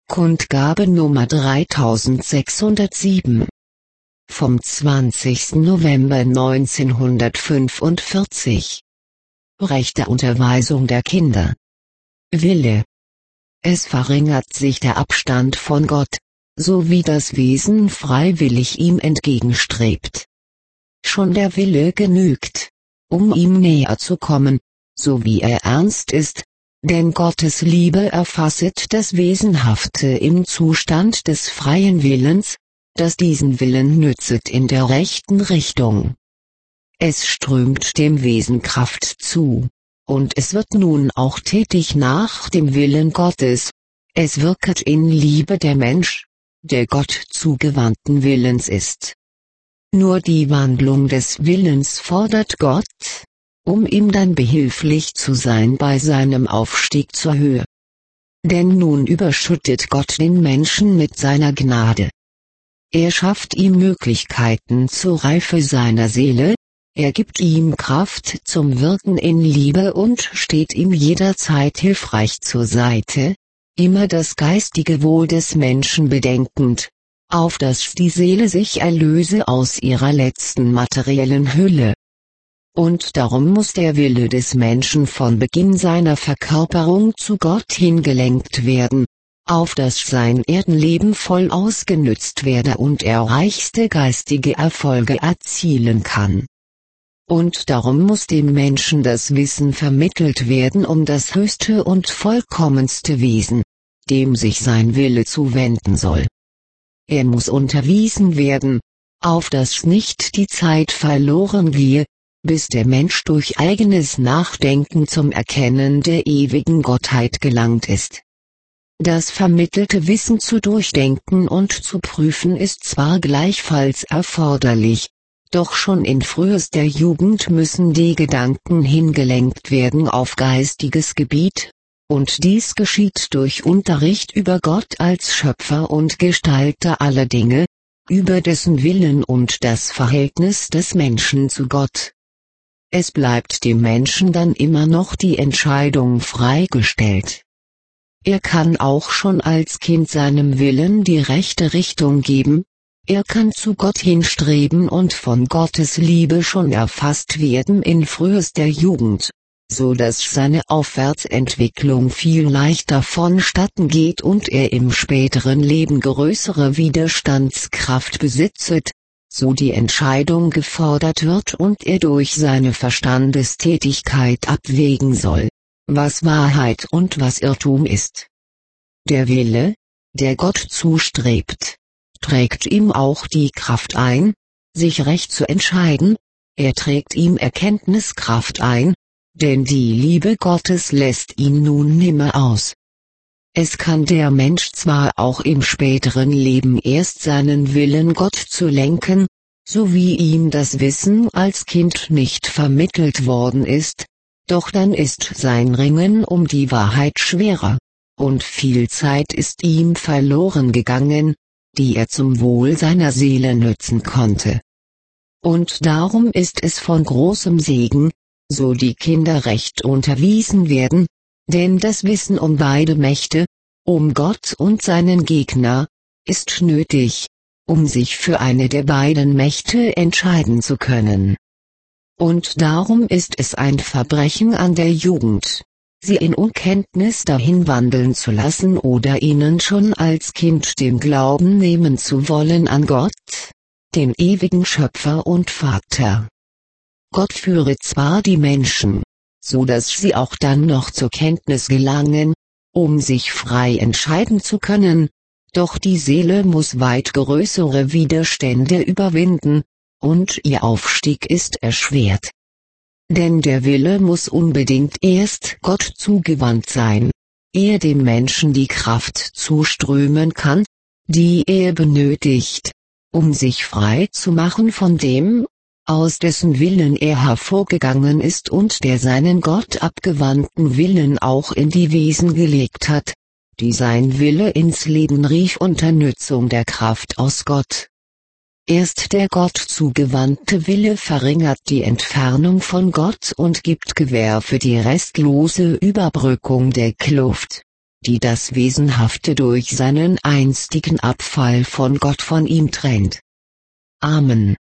Kundgabe Nummer 3607 vom 20. November 1945. Rechte Unterweisung der Kinder. Wille. Es verringert sich der Abstand von Gott, so wie das Wesen freiwillig ihm entgegenstrebt. Schon der Wille genügt, um ihm näher zu kommen, so wie er ernst ist, denn Gottes Liebe erfasset das Wesenhafte im Zustand des freien Willens, das diesen Willen nützet in der rechten Richtung. Es strömt dem Wesen Kraft zu, und es wird nun auch tätig nach dem Willen Gottes, es wirket in Liebe der Mensch, der Gott zugewandten Willens ist. Nur die Wandlung des Willens fordert Gott, um ihm dann behilflich zu sein bei seinem Aufstieg zur Höhe. Denn nun überschüttet Gott den Menschen mit seiner Gnade. Er schafft ihm Möglichkeiten zur Reife seiner Seele, er gibt ihm Kraft zum Wirken in Liebe und steht ihm jederzeit hilfreich zur Seite, immer das geistige Wohl des Menschen bedenkend, auf dass die Seele sich erlöse aus ihrer letzten materiellen Hülle. Und darum muss der Wille des Menschen von Beginn seiner Verkörperung zu Gott hingelenkt werden, auf dass sein Erdenleben voll ausgenützt werde und er reichste geistige Erfolge erzielen kann. Und darum muss dem Menschen das Wissen vermittelt werden um das höchste und vollkommenste Wesen, dem sich sein Wille zuwenden soll. Er muss unterwiesen werden, auf dass nicht die Zeit verloren gehe, bis der Mensch durch eigenes Nachdenken zum Erkennen der ewigen Gottheit gelangt ist. Das vermittelte Wissen zu durchdenken und zu prüfen ist zwar gleichfalls erforderlich, doch schon in frühester Jugend müssen die Gedanken hingelenkt werden auf geistiges Gebiet, und dies geschieht durch Unterricht über Gott als Schöpfer und Gestalter aller Dinge, über dessen Willen und das Verhältnis des Menschen zu Gott. Es bleibt dem Menschen dann immer noch die Entscheidung freigestellt. Er kann auch schon als Kind seinem Willen die rechte Richtung geben, er kann zu Gott hinstreben und von Gottes Liebe schon erfasst werden in frühester Jugend, so dass seine Aufwärtsentwicklung viel leichter vonstatten geht und er im späteren Leben größere Widerstandskraft besitzet, so die Entscheidung gefordert wird und er durch seine Verstandestätigkeit abwägen soll, was Wahrheit und was Irrtum ist. Der Wille, der Gott zustrebt, trägt ihm auch die Kraft ein, sich recht zu entscheiden, er trägt ihm Erkenntniskraft ein, denn die Liebe Gottes lässt ihn nun nimmer aus. Es kann der Mensch zwar auch im späteren Leben erst seinen Willen Gott zu lenken, so wie ihm das Wissen als Kind nicht vermittelt worden ist, doch dann ist sein Ringen um die Wahrheit schwerer, und viel Zeit ist ihm verloren gegangen, die er zum Wohl seiner Seele nützen konnte. Und darum ist es von großem Segen, so die Kinder recht unterwiesen werden, denn das Wissen um beide Mächte, um Gott und seinen Gegner, ist nötig, um sich für eine der beiden Mächte entscheiden zu können. Und darum ist es ein Verbrechen an der Jugend, sie in Unkenntnis dahin wandeln zu lassen oder ihnen schon als Kind den Glauben nehmen zu wollen an Gott, den ewigen Schöpfer und Vater. Gott führe zwar die Menschen, so dass sie auch dann noch zur Kenntnis gelangen, um sich frei entscheiden zu können, doch die Seele muss weit größere Widerstände überwinden, und ihr Aufstieg ist erschwert. Denn der Wille muss unbedingt erst Gott zugewandt sein, ehe dem Menschen die Kraft zuströmen kann, die er benötigt, um sich frei zu machen von dem, aus dessen Willen er hervorgegangen ist und der seinen Gott abgewandten Willen auch in die Wesen gelegt hat, die sein Wille ins Leben rief unter Nützung der Kraft aus Gott. Erst der Gott zugewandte Wille verringert die Entfernung von Gott und gibt Gewähr für die restlose Überbrückung der Kluft. die das Wesenhafte durch seinen einstigen Abfall von Gott von ihm trennt. Amen.